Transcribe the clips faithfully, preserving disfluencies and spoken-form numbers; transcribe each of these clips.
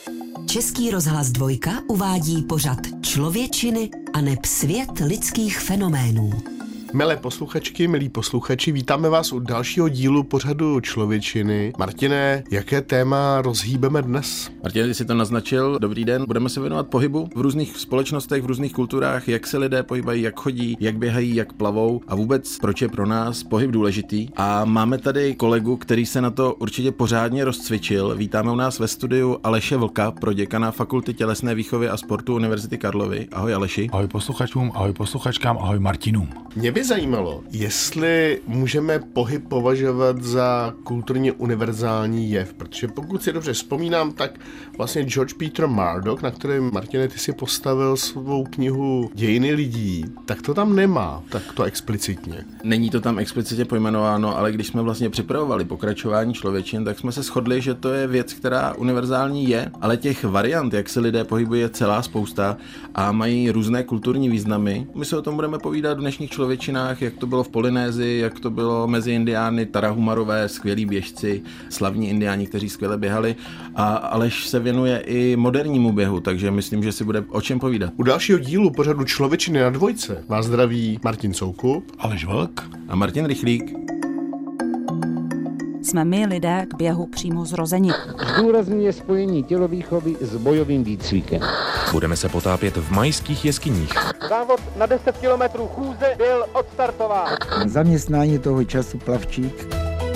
Český rozhlas Dvojka uvádí pořad Člověčiny a neb svět lidských fenoménů. Milé posluchačky, milí posluchači, vítáme vás u dalšího dílu pořadu Člověčiny. Martine, jaké téma rozhýbeme dnes? Martine, ty jsi to naznačil. Dobrý den. Budeme se věnovat pohybu v různých společnostech, v různých kulturách, jak se lidé pohybají, jak chodí, jak běhají, jak plavou a vůbec proč je pro nás pohyb důležitý. A máme tady kolegu, který se na to určitě pořádně rozcvičil. Vítáme u nás ve studiu Aleše Vlka, proděkana Fakulty tělesné výchovy a sportu Univerzity Karlovy. Ahoj Aleši. Ahoj posluchačům, ahoj posluchačkám, ahoj Martinům. Mě by zajímalo, jestli můžeme pohyb považovat za kulturně univerzální jev, protože pokud si dobře vzpomínám, tak vlastně George Peter Murdoch, na kterém, Martine, ty si postavil svou knihu Dějiny lidí, tak to tam nemá, tak to explicitně. Není to tam explicitně pojmenováno, ale když jsme vlastně připravovali pokračování Člověčin, tak jsme se shodli, že to je věc, která univerzální je, ale těch variant, jak se lidé pohybují, je celá spousta a mají různé kulturní významy. My se o tom budeme povídat v dnešních Člověčinách, jak to bylo v Polynésii, jak to bylo mezi indiány, Tarahumarové, skvělí běžci, slavní indiáni, kteří skvěle běhali, a Aleš se věnuje i modernímu běhu, takže myslím, že si bude o čem povídat. U dalšího dílu pořadu Člověčiny na Dvojce vás zdraví Martin Soukup, Aleš Vlk a Martin Rychlík. Jsme my lidé k běhu přímo zrozeni. Zdůrazňuje spojení tělovýchovy s bojovým výcvikem. Budeme se potápět v majských jeskyních. Závod na deset kilometrů chůze byl odstartován. Zaměstnání toho času plavčík.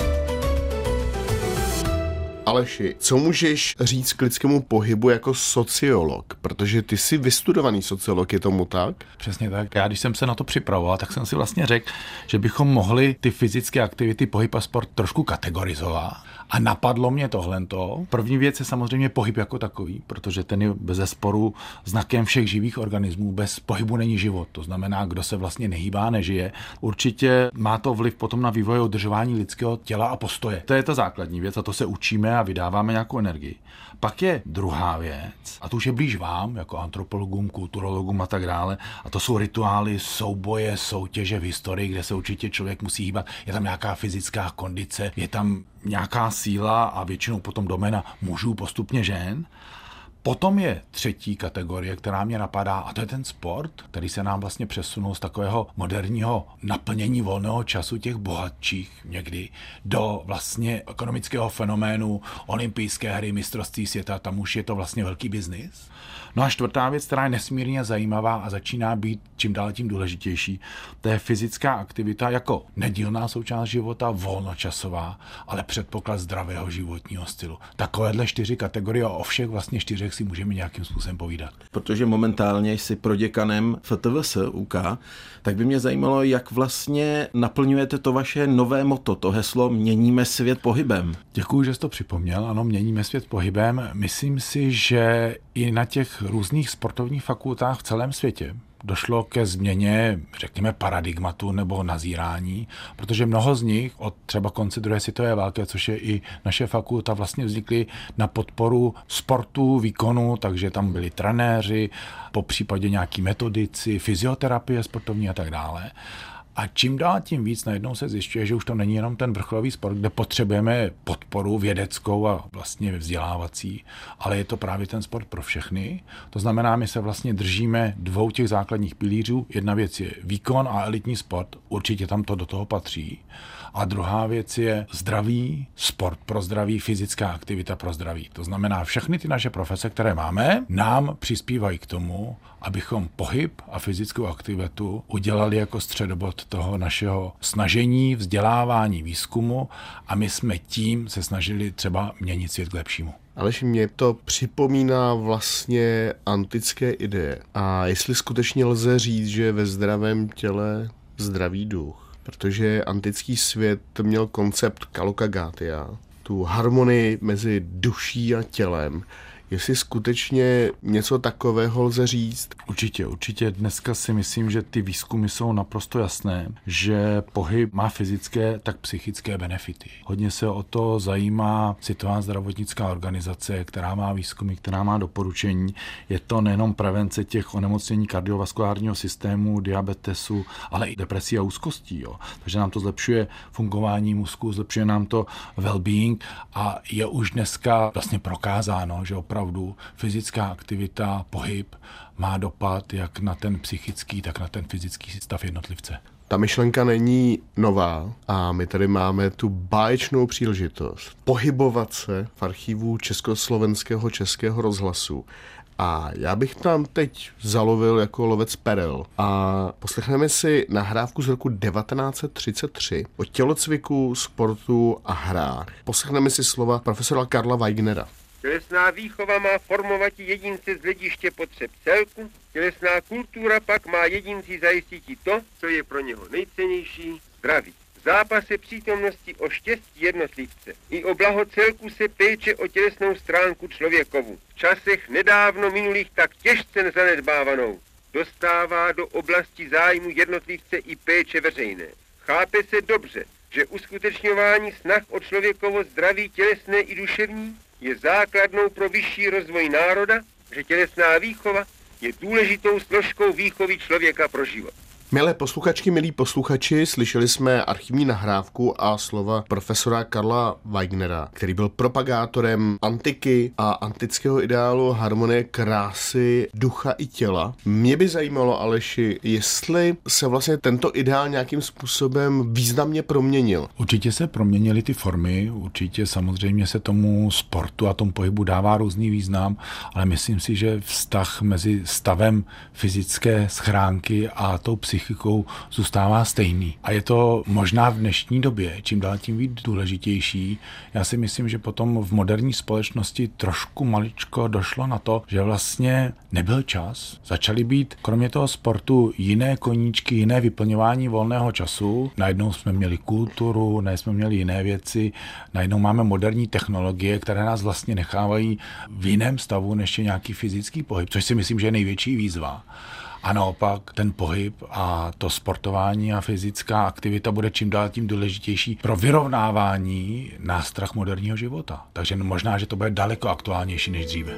Aleši, co můžeš říct k lidskému pohybu jako sociolog? Protože ty jsi vystudovaný sociolog, je tomu tak? Přesně tak. Já když jsem se na to připravoval, tak jsem si vlastně řekl, že bychom mohli ty fyzické aktivity, pohyb a sport trošku kategorizovat. A napadlo mě tohleto. První věc je samozřejmě pohyb jako takový, protože ten je bezesporu znakem všech živých organismů. Bez pohybu není život. To znamená, kdo se vlastně nehýbá, nežije. Určitě má to vliv potom na vývoj a udržování lidského těla a postoje. To je ta základní věc a to se učíme a vydáváme nějakou energii. Pak je druhá věc, a to už je blíž vám, jako antropologům, kulturologům a tak dále, a to jsou rituály, souboje, soutěže v historii, kde se určitě člověk musí hýbat. Je tam nějaká fyzická kondice, je tam nějaká síla a většinou potom doména mužů, postupně žen. Potom je třetí kategorie, která mě napadá, a to je ten sport, který se nám vlastně přesunul z takového moderního naplnění volného času těch bohatších někdy do vlastně ekonomického fenoménu olympijské hry, mistrovství světa, tam už je to vlastně velký biznis. No a čtvrtá věc, která je nesmírně zajímavá a začíná být čím dál tím důležitější, to je fyzická aktivita jako nedílná součást života, volnočasová, ale předpoklad zdravého životního stylu. Takovéhle čtyři kategorie a o všech vlastně čtyřech si můžeme nějakým způsobem povídat. Protože momentálně jsi proděkanem F T V S U K, tak by mě zajímalo, jak vlastně naplňujete to vaše nové motto, to heslo Měníme svět pohybem. Děkuji, že jsi to připomněl. Ano, měníme svět pohybem. Myslím si, že i na těch různých sportovních fakultách v celém světě došlo ke změně, řekněme, paradigmatu nebo nazírání, protože mnoho z nich od třeba konce druhé světové války, což je i naše fakulta, vlastně vznikly na podporu sportu, výkonu, takže tam byli trenéři, po případě nějaký metodici, fyzioterapie sportovní a tak dále. A čím dál tím víc najednou se zjišťuje, že už to není jenom ten vrcholový sport, kde potřebujeme podporu vědeckou a vlastně vzdělávací, ale je to právě ten sport pro všechny. To znamená, my se vlastně držíme dvou těch základních pilířů. Jedna věc je výkon a elitní sport, určitě tam to do toho patří. A druhá věc je zdraví, sport pro zdraví, fyzická aktivita pro zdraví. To znamená, všechny ty naše profese, které máme, nám přispívají k tomu, abychom pohyb a fyzickou aktivitu udělali jako středobod toho našeho snažení, vzdělávání, výzkumu a my jsme tím se snažili třeba měnit svět k lepšímu. Alež mě to připomíná vlastně antické ideje. A jestli skutečně lze říct, že ve zdravém těle zdravý duch, protože antický svět měl koncept kalokagatia, tu harmonii mezi duší a tělem. Jestli skutečně něco takového lze říct? Určitě, určitě. Dneska si myslím, že ty výzkumy jsou naprosto jasné, že pohyb má fyzické, tak psychické benefity. Hodně se o to zajímá Světová zdravotnická organizace, která má výzkumy, která má doporučení. Je to nejenom prevence těch onemocnění kardiovaskulárního systému, diabetesu, ale i depresí a úzkostí. Jo. Takže nám to zlepšuje fungování mozku, zlepšuje nám to well-being a je už dneska vlastně prokázáno, že opravdu opravdu fyzická aktivita, pohyb má dopad jak na ten psychický, tak na ten fyzický stav jednotlivce. Ta myšlenka není nová a my tady máme tu báječnou příležitost pohybovat se v archivu Československého českého rozhlasu. A já bych tam teď zalovil jako lovec perel a poslechneme si nahrávku z roku devatenáct set třicet tři o tělocviku, sportu a hrách. Poslechneme si slova profesora Karla Weignera. Tělesná výchova má formovat jedince z hlediště potřeb celku, tělesná kultura pak má jedinci zajistit to, co je pro něho nejcennější, zdraví. V zápase přítomnosti o štěstí jednotlivce i o blaho celku se péče o tělesnou stránku člověkovu. V časech nedávno minulých tak těžce zanedbávanou dostává do oblasti zájmu jednotlivce i péče veřejné. Chápe se dobře, že uskutečňování snah o člověkovo zdraví tělesné i duševní je základnou pro vyšší rozvoj národa, že tělesná výchova je důležitou složkou výchovy člověka pro život. Milé posluchačky, milí posluchači, slyšeli jsme archivní nahrávku a slova profesora Karla Weignera, který byl propagátorem antiky a antického ideálu harmonie, krásy, ducha i těla. Mě by zajímalo, Aleši, jestli se vlastně tento ideál nějakým způsobem významně proměnil. Určitě se proměnily ty formy, určitě samozřejmě se tomu sportu a tomu pohybu dává různý význam, ale myslím si, že vztah mezi stavem fyzické schránky a tou psychikou zůstává stejný. A je to možná v dnešní době čím dál tím víc důležitější. Já si myslím, že potom v moderní společnosti trošku maličko došlo na to, že vlastně nebyl čas. Začaly být kromě toho sportu jiné koníčky, jiné vyplňování volného času. Najednou jsme měli kulturu, najednou jsme měli jiné věci, najednou máme moderní technologie, které nás vlastně nechávají v jiném stavu, než je nějaký fyzický pohyb, což si myslím, že je největší výzva. A naopak ten pohyb a to sportování a fyzická aktivita bude čím dál tím důležitější pro vyrovnávání nástrah moderního života. Takže možná, že to bude daleko aktuálnější než dříve.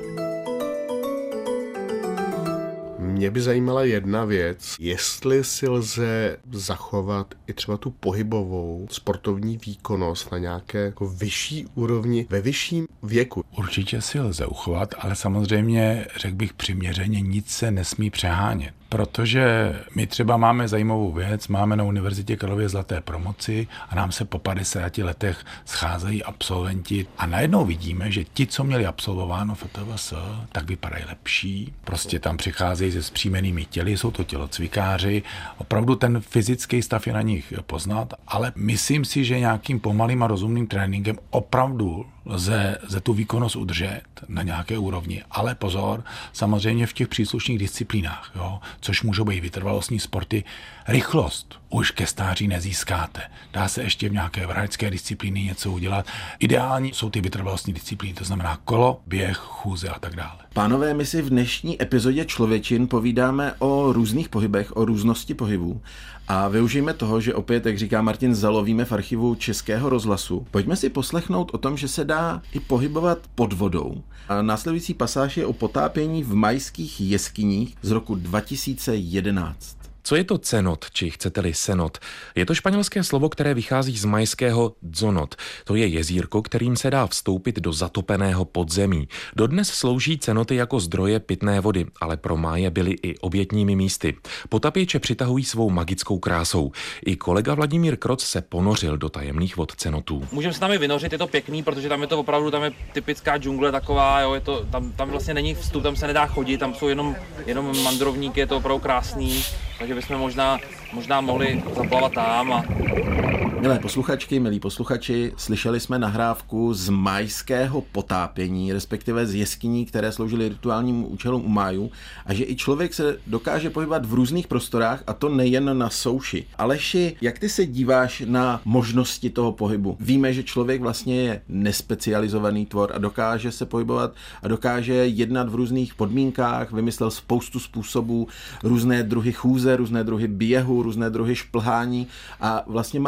Mě by zajímala jedna věc, jestli si lze zachovat i třeba tu pohybovou sportovní výkonnost na nějaké jako vyšší úrovni ve vyšším věku. Určitě si lze uchovat, ale samozřejmě, řekl bych přiměřeně, nic se nesmí přehánět. Protože my třeba máme zajímavou věc, máme na Univerzitě Karlově zlaté promoci a nám se po padesáti letech scházejí absolventi a najednou vidíme, že ti, co měli absolvováno F T V S, tak vypadají lepší. Prostě tam přicházejí se zpříjmenými těly, jsou to tělocvikáři. Opravdu ten fyzický stav je na nich poznat, ale myslím si, že nějakým pomalým a rozumným tréninkem opravdu lze, lze tu výkonnost udržet na nějaké úrovni. Ale pozor, samozřejmě v těch příslušných disciplínách, jo, což můžou být vytrvalostní sporty, rychlost už ke stáří nezískáte. Dá se ještě v nějaké vrahecké disciplíny něco udělat. Ideální jsou ty vytrvalostní disciplíny, to znamená kolo, běh, chůze a tak dále. Pánové, my si v dnešní epizodě Člověčin povídáme o různých pohybech, o různosti pohybů a využijeme toho, že opět, jak říká Martin, zalovíme v archivu Českého rozhlasu. Pojďme si poslechnout o tom, že se dá i pohybovat pod vodou. A následující pasáž je o potápění v Mayských jeskyních z roku dva tisíce jedenáct. Co je to cenot, či chcete-li senot? Je to španělské slovo, které vychází z majského dzonot. To je jezírko, kterým se dá vstoupit do zatopeného podzemí. Dodnes slouží cenoty jako zdroje pitné vody, ale pro Máje byly i obětními místy. Potapěče přitahují svou magickou krásou. I kolega Vladimír Kroc se ponořil do tajemných vod cenotů. Můžeme se tam i vynořit, je to pěkný, protože tam je to opravdu, tam je typická džungle taková, jo, je to, tam, tam vlastně není vstup, tam se nedá chodit, tam jsou jenom, jenom mandrovníky, je to opravdu krásný. Takže bychom možná, možná mohli zaplavat tam. A... Milé posluchačky, milí posluchači, slyšeli jsme nahrávku z majského potápění, respektive z jeskyní, které sloužily rituálním účelům u Májů, a že i člověk se dokáže pohybovat v různých prostorách, a to nejen na souši. Aleši, jak ty se díváš na možnosti toho pohybu? Víme, že člověk vlastně je nespecializovaný tvor a dokáže se pohybovat a dokáže jednat v různých podmínkách, vymyslel spoustu způsobů, různé druhy chůze, různé druhy běhu, různé druhy šplhání a vlastně máme na to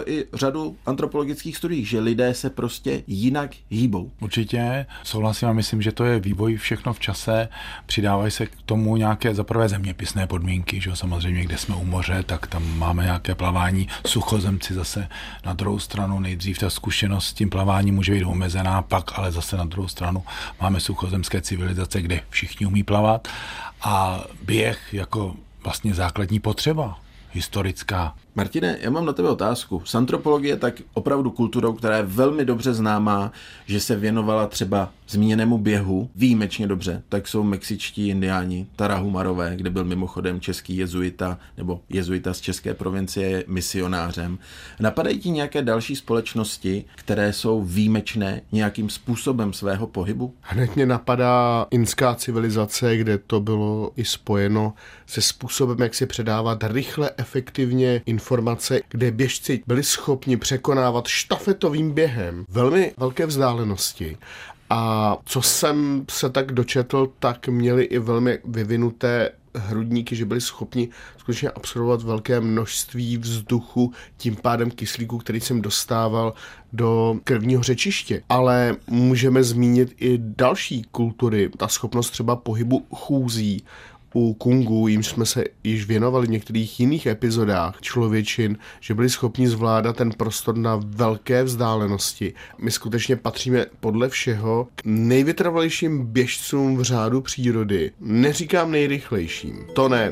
ukázalo i řadu antropologických studií, že lidé se prostě jinak hýbou. Určitě souhlasím a myslím, že to je vývoj všechno v čase. Přidávají se k tomu nějaké zaprvé zeměpisné podmínky, že samozřejmě, kde jsme u moře, tak tam máme nějaké plavání, suchozemci zase na druhou stranu, nejdřív ta zkušenost s tím plaváním může být omezená, pak ale zase na druhou stranu máme suchozemské civilizace, kde všichni umí plavat a běh jako vlastně základní potřeba historická. Martine, já mám na tebe otázku. Z antropologie tak opravdu kulturou, která je velmi dobře známá, že se věnovala třeba zmíněnému běhu výjimečně dobře, tak jsou mexičtí indiáni, Tarahumarové, kde byl mimochodem český jezuita nebo jezuita z české provincie misionářem. Napadají ti nějaké další společnosti, které jsou výjimečné nějakým způsobem svého pohybu? Hned mě napadá inská civilizace, kde to bylo i spojeno se způsobem, jak si předávat rychle, efektivně informace, kde běžci byli schopni překonávat štafetovým během velmi velké vzdálenosti. A co jsem se tak dočetl, tak měli i velmi vyvinuté hrudníky, že byli schopni skutečně absorbovat velké množství vzduchu, tím pádem kyslíku, který jsem dostával do krevního řečiště. Ale můžeme zmínit i další kultury, ta schopnost třeba pohybu chůzí, u Kungů, jim jsme se již věnovali v některých jiných epizodách člověčin, že byli schopni zvládat ten prostor na velké vzdálenosti. My skutečně patříme podle všeho k nejvytrvalejším běžcům v řádu přírody. Neříkám nejrychlejším, to ne.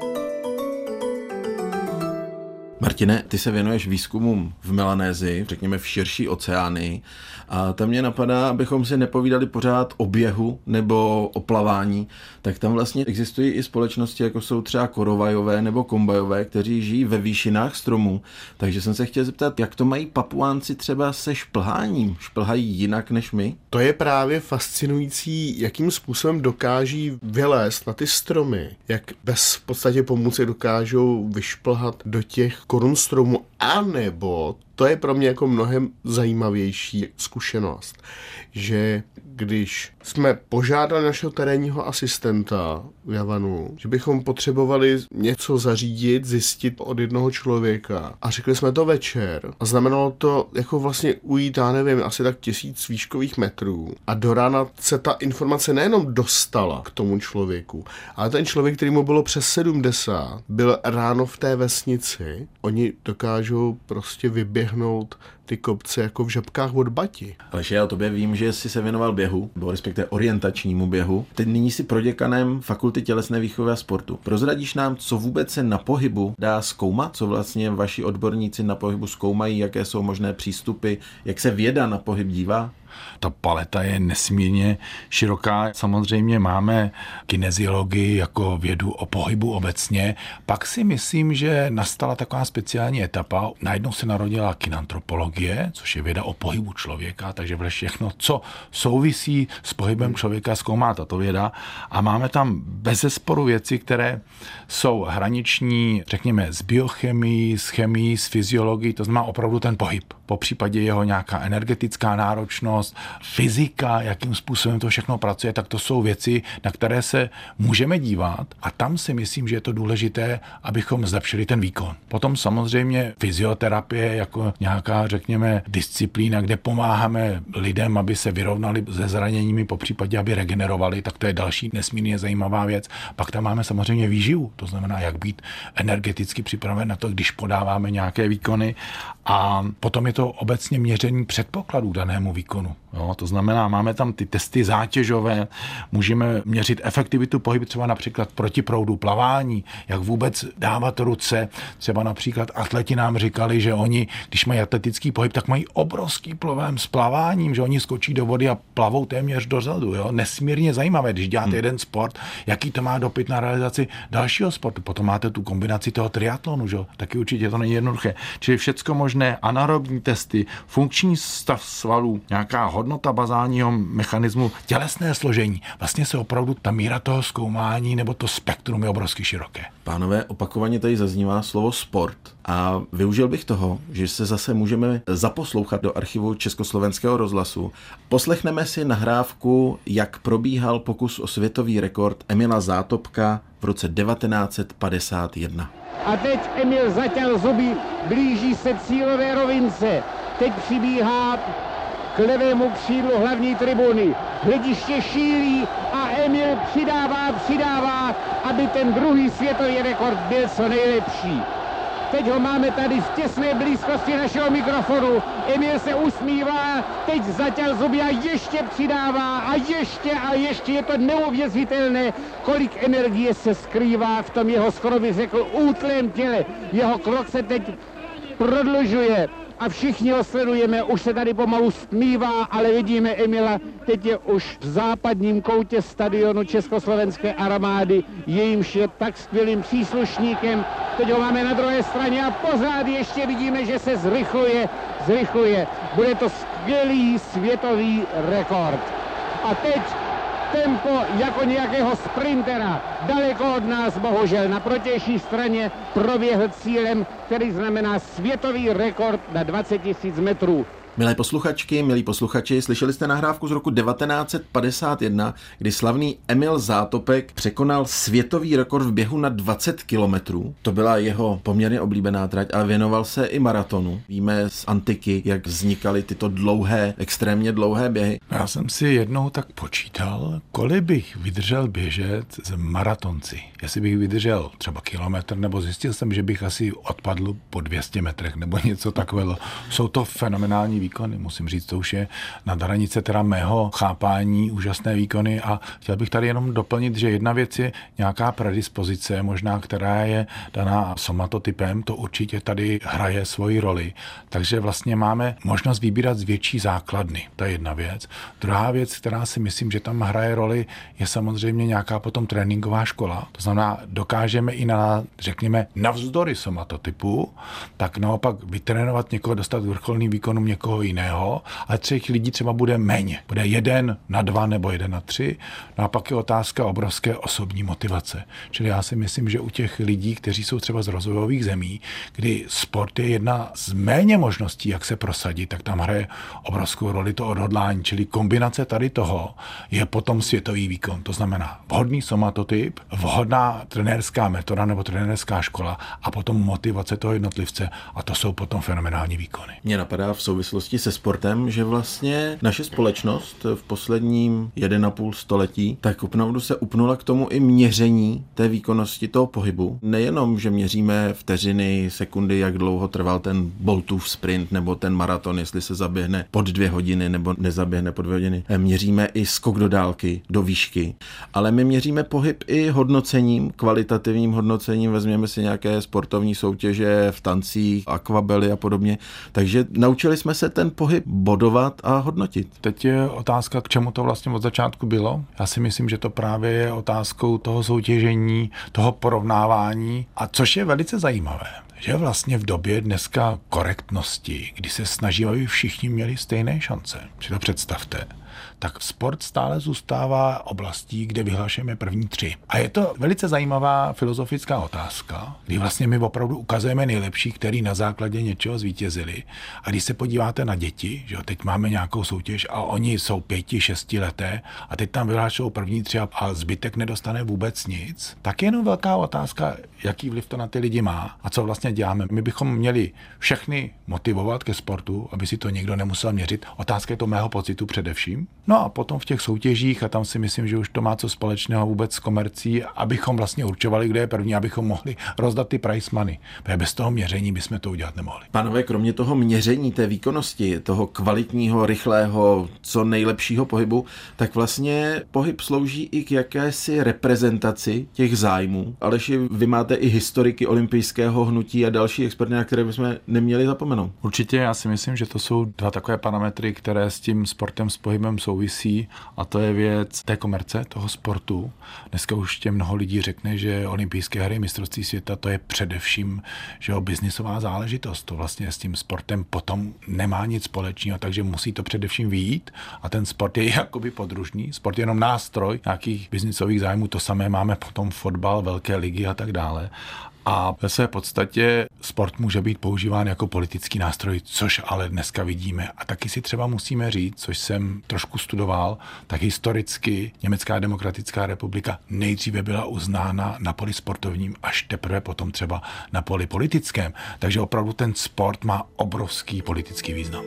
Martine, ty se věnuješ výzkumům v Melanézii, řekněme v širší oceány, a tam mě napadá, abychom si nepovídali pořád o běhu nebo o plavání, tak tam vlastně existují i společnosti, jako jsou třeba korovajové nebo kombajové, kteří žijí ve výšinách stromů. Takže jsem se chtěl zeptat, jak to mají Papuánci třeba se šplháním? Šplhají jinak než my? To je právě fascinující, jakým způsobem dokáží vylézt na ty stromy, jak bez v podstatě pomůcek dokážou vyšplhat do těch korun stromu, anebo to je pro mě jako mnohem zajímavější zkušenost, že když jsme požádali našeho terénního asistenta v Javanu, že bychom potřebovali něco zařídit, zjistit od jednoho člověka a řekli jsme to večer a znamenalo to jako vlastně ujít, já nevím, asi tak tisíc výškových metrů a do rána se ta informace nejenom dostala k tomu člověku, ale ten člověk, který mu bylo přes sedmdesát, byl ráno v té vesnici. Oni dokážou prostě vyběhnout ty kopce jako v žabkách od bati. Ale já o tobě vím, že jsi se věnoval běhu, nebo respektive orientačnímu běhu. Teď nyní jsi proděkanem Fakulty tělesné výchovy a sportu. Prozradíš nám, co vůbec se na pohybu dá zkoumat? Co vlastně vaši odborníci na pohybu zkoumají? Jaké jsou možné přístupy? Jak se věda na pohyb dívá? Ta paleta je nesmírně široká. Samozřejmě máme kineziologii jako vědu o pohybu obecně. Pak si myslím, že nastala taková speciální etapa. Najednou se narodila kinantropologie, což je věda o pohybu člověka, takže všechno, co souvisí s pohybem člověka, zkoumá tato věda. A máme tam bezesporu věci, které jsou hraniční, řekněme, s biochemií, s chemií, s fyziologií, to znamená opravdu ten pohyb. Po případě jeho nějaká energetická náročnost, fyzika, jakým způsobem to všechno pracuje, tak to jsou věci, na které se můžeme dívat a tam si myslím, že je to důležité, abychom zlepšili ten výkon. Potom samozřejmě fyzioterapie jako nějaká, řekněme, disciplína, kde pomáháme lidem, aby se vyrovnali se zraněními, po případě, aby regenerovali, tak to je další nesmírně zajímavá věc. Pak tam máme samozřejmě výživu, to znamená, jak být energeticky připraven na to, když podáváme nějaké výkony a potom je to obecně měření předpokladů danému výkonu. Jo, to znamená, máme tam ty testy zátěžové, můžeme měřit efektivitu pohybu třeba například proti proudu plavání, jak vůbec dávat ruce. Třeba například atleti nám říkali, že oni, když mají atletický pohyb, tak mají obrovský problém s plaváním, že oni skočí do vody a plavou téměř dozadu. Jo? Nesmírně zajímavé, když děláte hmm. jeden sport, jaký to má dopad na realizaci dalšího sportu. Potom máte tu kombinaci toho triatlonu, že? Taky určitě to není jednoduché. Čili všecko možné, anaerobní testy, funkční stav svalů, nějaká nějaká hodnota bazálního mechanismu, tělesné složení. Vlastně se opravdu ta míra toho zkoumání nebo to spektrum je obrovsky široké. Pánové, opakovaně tady zaznívá slovo sport a využil bych toho, že se zase můžeme zaposlouchat do archivu Československého rozhlasu. Poslechneme si nahrávku, jak probíhal pokus o světový rekord Emila Zátopka v roce devatenáct set padesát jedna. A teď Emil zaťal zuby, blíží se cílové rovince. Teď přibíhá k levému křídlu hlavní tribuny. Hlediště šíří a Emil přidává, přidává, aby ten druhý světový rekord byl co nejlepší. Teď ho máme tady v těsné blízkosti našeho mikrofonu. Emil se usmívá, teď zaťal zuby a ještě přidává a ještě a ještě. Je to neuvěřitelné, kolik energie se skrývá v tom jeho, skoro bych řekl, útlém těle. Jeho krok se teď prodlužuje a všichni ho sledujeme. Už se tady pomalu stmívá, ale vidíme Emila. Teď je už v západním koutě stadionu Československé armády, jejímž je tak skvělým příslušníkem. Teď ho máme na druhé straně a pořád ještě vidíme, že se zrychluje, zrychluje. Bude to skvělý světový rekord. A teď tempo jako nějakého sprintera. Daleko od nás, bohužel, na protější straně proběhl cílem, který znamená světový rekord na dvacet tisíc metrů. Milé posluchačky, milí posluchači, slyšeli jste nahrávku z roku devatenáct set padesát jedna, kdy slavný Emil Zátopek překonal světový rekord v běhu na dvacet kilometrů. To byla jeho poměrně oblíbená trať, ale věnoval se i maratonu. Víme z antiky, jak vznikaly tyto dlouhé, extrémně dlouhé běhy. Já jsem si jednou tak počítal, kolik bych vydržel běžet z maratonci. Jestli bych vydržel třeba kilometr, nebo zjistil jsem, že bych asi odpadl po dvě stě metrech, nebo něco takového. Jsou to fenomenální výkony, musím říct, to už je nad hranice teda mého chápání, úžasné výkony a chtěl bych tady jenom doplnit, že jedna věc je nějaká predispozice, možná která je daná somatotypem, to určitě tady hraje svoji roli, takže vlastně máme možnost vybírat z větší základny, to je jedna věc. Druhá věc, která si myslím, že tam hraje roli, je samozřejmě nějaká potom tréninková škola, to znamená, dokážeme i na, řekněme, navzdory somatotypu, tak naopak vytrénovat někoho, dostat vrcholný výkonům někoho jiného, ale třech lidí třeba bude méně. Bude jeden na dva nebo jeden na tři. No a pak je otázka obrovské osobní motivace. Čili já si myslím, že u těch lidí, kteří jsou třeba z rozvojových zemí, kdy sport je jedna z méně možností, jak se prosadit, tak tam hraje obrovskou roli to odhodlání. Čili kombinace tady toho je potom světový výkon. To znamená vhodný somatotyp, vhodná trenérská metoda nebo trenérská škola a potom motivace toho jednotlivce a to jsou potom fenomenální výkony. Mně napadá v souvislosti se sportem, že vlastně naše společnost v posledním jeden a půl století tak opravdu se upnula k tomu i měření té výkonnosti toho pohybu. Nejenom, že měříme vteřiny, sekundy, jak dlouho trval ten Boltův sprint nebo ten maraton, jestli se zaběhne pod dvě hodiny nebo nezaběhne pod dvě hodiny. Měříme i skok do dálky, do výšky, ale my měříme pohyb i hodnocením, kvalitativním hodnocením. Vezměme si nějaké sportovní soutěže v tancích, akvabely a podobně. Takže naučili jsme se ten pohyb bodovat a hodnotit. Teď je otázka, k čemu to vlastně od začátku bylo. Já si myslím, že to právě je otázkou toho soutěžení, toho porovnávání, a což je velice zajímavé, že vlastně v době dneska korektnosti, kdy se snaží, aby všichni měli stejné šance, si to představte, tak sport stále zůstává oblastí, kde vyhlašujeme první tři. A je to velice zajímavá filozofická otázka, kdy vlastně my opravdu ukazujeme nejlepší, který na základě něčeho zvítězili. A když se podíváte na děti, že jo, teď máme nějakou soutěž a oni jsou pěti, šesti leté a teď tam vyhlašují první tři a, a zbytek nedostane vůbec nic, tak je jenom velká otázka, jaký vliv to na ty lidi má a co vlastně děláme. My bychom měli všechny motivovat ke sportu, aby si to někdo nemusel měřit. Otázka je to mého pocitu především. No a potom v těch soutěžích, a tam si myslím, že už to má co společného vůbec s komercí, abychom vlastně určovali, kde je první, abychom mohli rozdat ty prize money. Protože bez toho měření bychom to udělat nemohli. Pánové, kromě toho měření té výkonnosti, toho kvalitního, rychlého, co nejlepšího pohybu, tak vlastně pohyb slouží i k jakési reprezentaci těch zájmů. Aleši, vy máte i historiky olympijského hnutí a další experty, na které bychom neměli zapomenout. Určitě, já si myslím, že to jsou dva takové parametry, které s tím sportem, s pohybem způsobem souvisí a to je věc té komerce, toho sportu. Dneska už tě mnoho lidí řekne, že olympijské hry, mistrovství světa, to je především, že jo, biznisová záležitost. To vlastně s tím sportem potom nemá nic společného, takže musí to především vyjít a ten sport je jakoby podružný. Sport je jenom nástroj nějakých biznisových zájmů, to samé máme potom fotbal, velké ligy a tak dále. A ve své podstatě sport může být používán jako politický nástroj, což ale dneska vidíme. A taky si třeba musíme říct, což jsem trošku studoval, tak historicky Německá demokratická republika nejdříve byla uznána na poli sportovním, až teprve potom třeba na poli politickém. Takže opravdu ten sport má obrovský politický význam.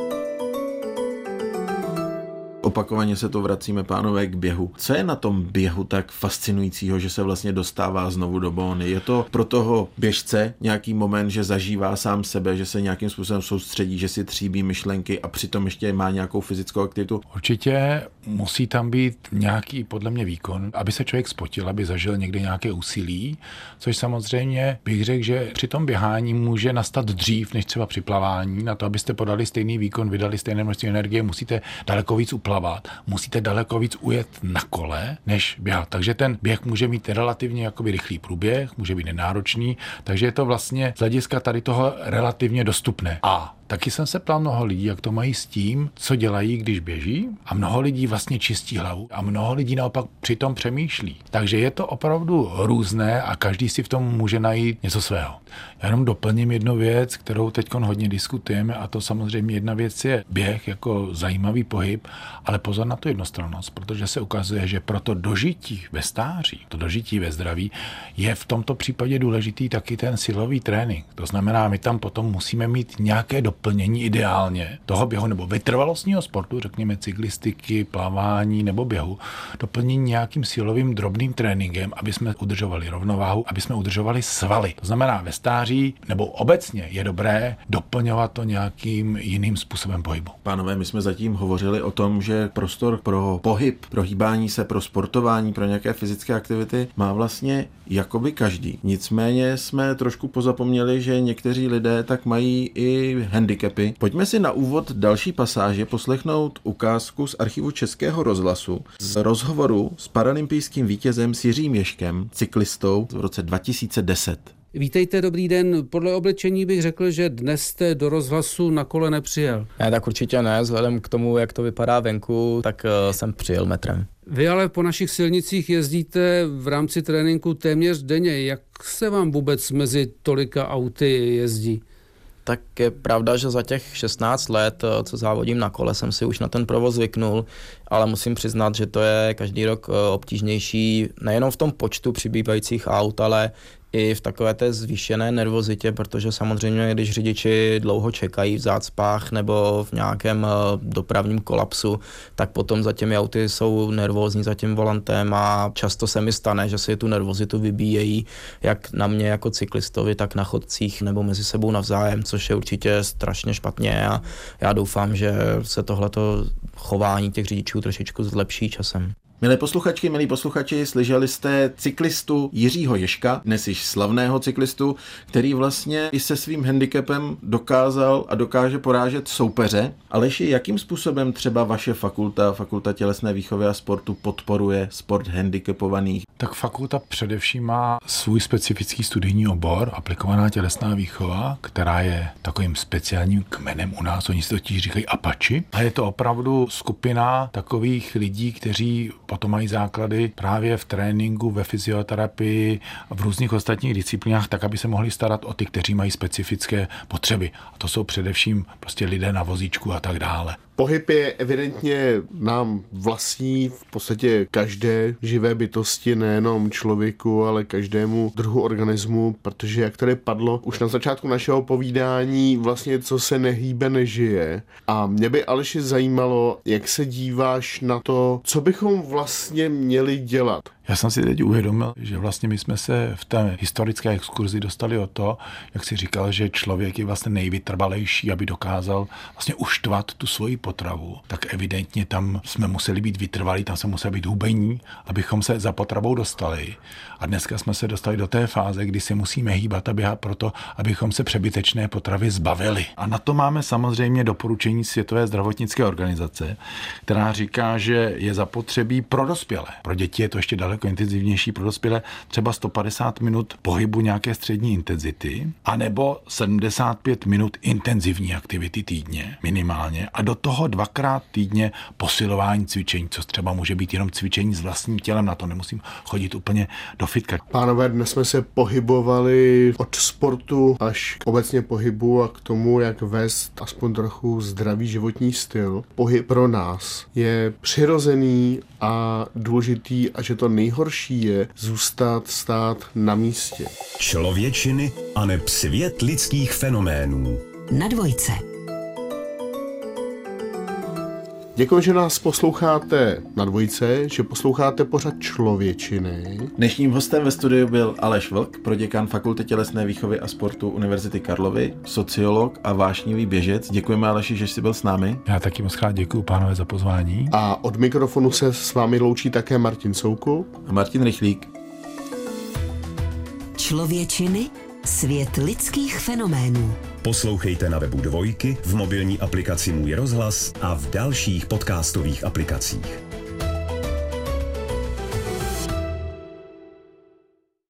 Opakovaně se to vracíme, pánové, k běhu. Co je na tom běhu tak fascinujícího, že se vlastně dostává znovu do bóny? Je to pro toho běžce nějaký moment, že zažívá sám sebe, že se nějakým způsobem soustředí, že si tříbí myšlenky a přitom ještě má nějakou fyzickou aktivitu? Určitě musí tam být nějaký, podle mě, výkon, aby se člověk spotil, aby zažil někde nějaké úsilí, což samozřejmě bych řekl, že při tom běhání může nastat dřív, než třeba při plavání. Na to, abyste podali stejný výkon, vydali stejné množství energie, musíte daleko víc uplavat. Musíte daleko víc ujet na kole, než běhat. Takže ten běh může mít relativně jakoby rychlý průběh, může být nenáročný, takže je to vlastně z hlediska tady toho relativně dostupné. A taky jsem se ptal mnoho lidí, jak to mají s tím, co dělají, když běží, a mnoho lidí vlastně čistí hlavu a mnoho lidí naopak přitom přemýšlí. Takže je to opravdu různé a každý si v tom může najít něco svého. Já jenom doplním jednu věc, kterou teď hodně diskutujeme, a to samozřejmě jedna věc je běh jako zajímavý pohyb, ale pozor na tu jednostrannost, protože se ukazuje, že pro to dožití ve stáří, to dožití ve zdraví, je v tomto případě důležitý taky ten silový trénink. To znamená, my tam potom musíme mít nějaké doplnění ideálně toho běhu nebo vytrvalostního sportu, řekněme cyklistiky, plavání nebo běhu, doplnění nějakým silovým drobným tréninkem, aby jsme udržovali rovnováhu, aby jsme udržovali svaly. To znamená, ve stáří nebo obecně je dobré doplňovat to nějakým jiným způsobem pohybu. Pánové, my jsme zatím hovořili o tom, že prostor pro pohyb, pro hýbání se, pro sportování, pro nějaké fyzické aktivity má vlastně jakoby každý. Nicméně jsme trošku pozapomněli, že někteří lidé tak mají i handicapy. Pojďme si na úvod další pasáže poslechnout ukázku z archivu Českého rozhlasu z rozhovoru s paralympijským vítězem Jiřím Ježkem, cyklistou v roce dva tisíce deset. Vítejte, dobrý den. Podle oblečení bych řekl, že dnes jste do rozhlasu na kole nepřijel. Ne, tak určitě ne, vzhledem k tomu, jak to vypadá venku, tak uh, jsem přijel metrem. Vy ale po našich silnicích jezdíte v rámci tréninku téměř denně. Jak se vám vůbec mezi tolika auty jezdí? Tak je pravda, že za těch šestnáct let, co závodím na kole, jsem si už na ten provoz zvyknul, ale musím přiznat, že to je každý rok obtížnější nejenom v tom počtu přibývajících aut, ale i v takové té zvýšené nervozitě, protože samozřejmě, když řidiči dlouho čekají v zácpách nebo v nějakém dopravním kolapsu, tak potom za těmi auty jsou nervózní za tím volantem a často se mi stane, že si tu nervozitu vybíjejí jak na mě jako cyklistovi, tak na chodcích nebo mezi sebou navzájem, což je určitě strašně špatně a já doufám, že se tohleto chování těch řidičů trošičku zlepší časem. Milé posluchačky, milí posluchači, slyšeli jste cyklistu Jiřího Ježka, dnes již slavného cyklistu, který vlastně i se svým handicapem dokázal a dokáže porážet soupeře. Aleši, jakým způsobem třeba vaše fakulta, Fakulta tělesné výchovy a sportu podporuje sport handicapovaných? Tak fakulta především má svůj specifický studijní obor, aplikovaná tělesná výchova, která je takovým speciálním kmenem u nás, oni si totiž říkají Apači. A je to opravdu skupina takových lidí, kteří potom mají základy právě v tréninku, ve fyzioterapii, v různých ostatních disciplínách, tak, aby se mohli starat o ty, kteří mají specifické potřeby. A to jsou především prostě lidé na vozíčku a tak dále. Pohyb je evidentně nám vlastní v podstatě každé živé bytosti, nejenom člověku, ale každému druhu organismu, protože jak tady padlo už na začátku našeho povídání, vlastně co se nehýbe, nežije. A mě by, Aleši, zajímalo, jak se díváš na to, co bychom vlastně vlastně měli dělat? Já jsem si teď uvědomil, že vlastně my jsme se v té historické exkurzi dostali o to, jak si říkal, že člověk je vlastně nejvytrvalejší, aby dokázal vlastně uštvat tu svoji potravu. Tak evidentně tam jsme museli být vytrvalí, tam jsme museli být hubení, abychom se za potravou dostali. A dneska jsme se dostali do té fáze, kdy se musíme hýbat a běhat proto, abychom se přebytečné potravy zbavili. A na to máme samozřejmě doporučení Světové zdravotnické organizace, která říká, že je zapotřebí pro dospělé. Pro děti je to ještě daleko intenzivnější, pro dospělé třeba sto padesát minut pohybu nějaké střední intenzity, anebo sedmdesát pět minut intenzivní aktivity týdně minimálně a do toho dvakrát týdně posilování cvičení, co třeba může být jenom cvičení s vlastním tělem, na to nemusím chodit úplně do fitka. Pánové, dnes jsme se pohybovali od sportu až k obecně pohybu a k tomu, jak vést aspoň trochu zdravý životní styl. Pohyb pro nás je přirozený a důležitý a že to nejhorší je zůstat stát na místě. Člověčiny aneb svět lidských fenoménů. Na dvojce. Děkuji, že nás posloucháte na dvojce, že posloucháte pořad Člověčiny. Dnešním hostem ve studiu byl Aleš Vlk, proděkan Fakulty tělesné výchovy a sportu Univerzity Karlovy, sociolog a vášnivý běžec. Děkujeme, Aleši, že jsi byl s námi. Já taky moc krát děkuji, pánové, za pozvání. A od mikrofonu se s vámi loučí také Martin Soukup a Martin Rychlík. Člověčiny, svět lidských fenoménů. Poslouchejte na webu Dvojky, v mobilní aplikaci Můj rozhlas a v dalších podcastových aplikacích.